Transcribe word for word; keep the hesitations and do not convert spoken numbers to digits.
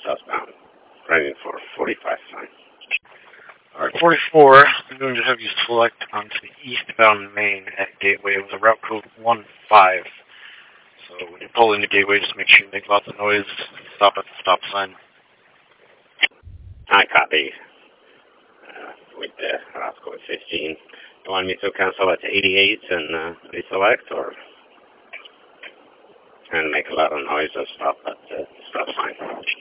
southbound. Driving for forty-five sign. Alright, forty-four, I'm going to have you select onto the eastbound main at Gateway with a route code one five. So when you pull into Gateway, just make sure you make lots of noise, stop at the stop sign. I copy. Uh, with the route code fifteen. You want me to cancel at eighty-eight and uh, reselect, or and make a lot of noise and stop at the stop sign?